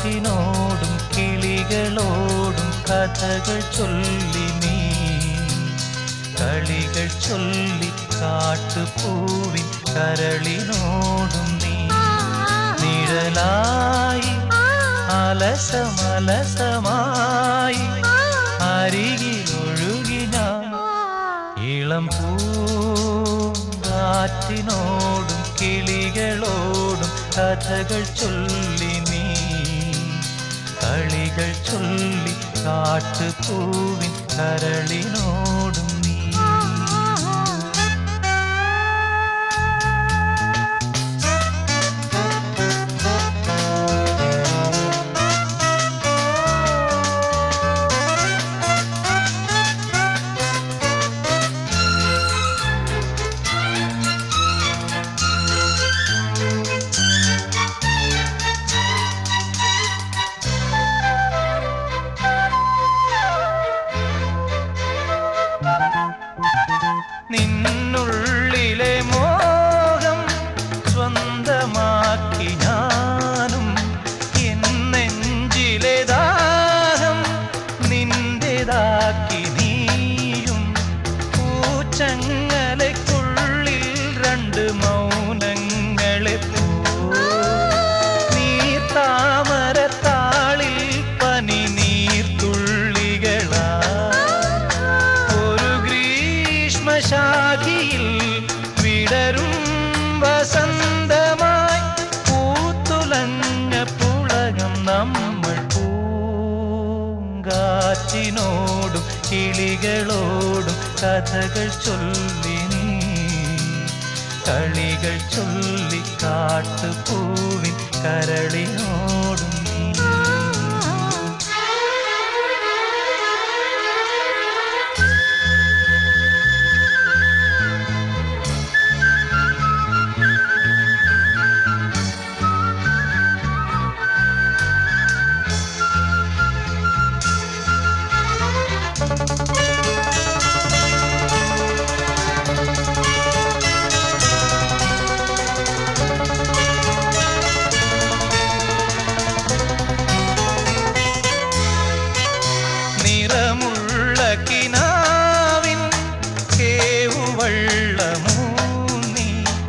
കാറ്റിനോടും കിളികളോടും കഥകൾ ചൊല്ലി നീ കളികൾ ചൊല്ലി കാട്ടുപൂവിൻ കരളിനോടും നീ നിഴലായി അലസമലസമായി അരികിലൊഴുകി ഞാൻ ഇളം പൂങ്കാറ്റിനോടും കിളികളോടും കഥകൾ ചൊല്ലി നീ കളികൾ ചൊല്ലി കാട്ടുപൂവിൻ കരളിനോടും നീ നിന്നുള്ളിലെ മോഹം സ്വന്തമാക്കി ഞാനും എന്നെഞ്ചിലെ ദാഹം നിന്റേതാക്കി നീയും പൂച്ചങ്ങലയ്ക്കുള്ളിൽ രണ്ട് മൗനങ്ങളെ നീ താമരത്താളിൽ പനി നീർത്തുള്ളികളാ ശാഖിയിൽ വിടരും വസന്തമായി പൂത്തുലഞ്ഞ പുളകം നമ്മൾ പൂങ്കാറ്റിനോടും കിളികളോടും കഥകൾ ചൊല്ലി നീ കളികൾ ചൊല്ലി കാട്ടുപൂവിൻ കരളിനോടും നീ നിറമുള്ള കിനാവിൻ കേവുവള്ളമൂന്നി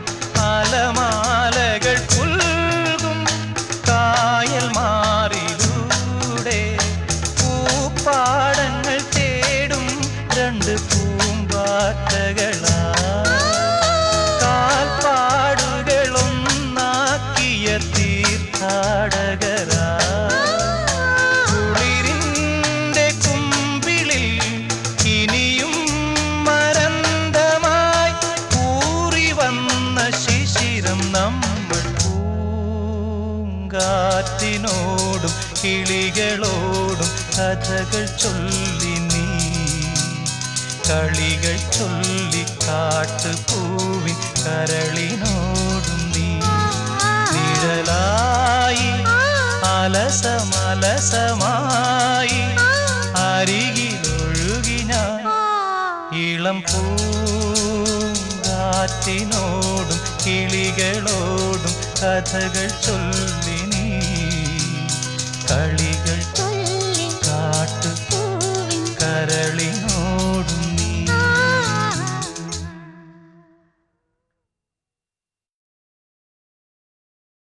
അലമാലകൾ പുൽകും കായൽ മാറിലൂടെ പൂപ്പാടങ്ങൾ തേടും രണ്ട് പൂമ്പാറ്റകളാ കാൽപ്പാടുകളൊന്നാക്കിയ തീർത്ഥാടകരാ നമ്മൾ പൂങ്കാറ്റിനോടും കിളികളോടും കഥകൾ ചൊല്ലി നീ കളികൾ ചൊല്ലി കാട്ടുപൂവിൻ കരളിനോടും നീ നിഴലായി അലസമലസമായി അരികിലൊഴുകി ഞാൻ ഇളം പൂങ്കാറ്റിനോടും കിളികളോടും കഥകൾ ചൊല്ലി നീ കളി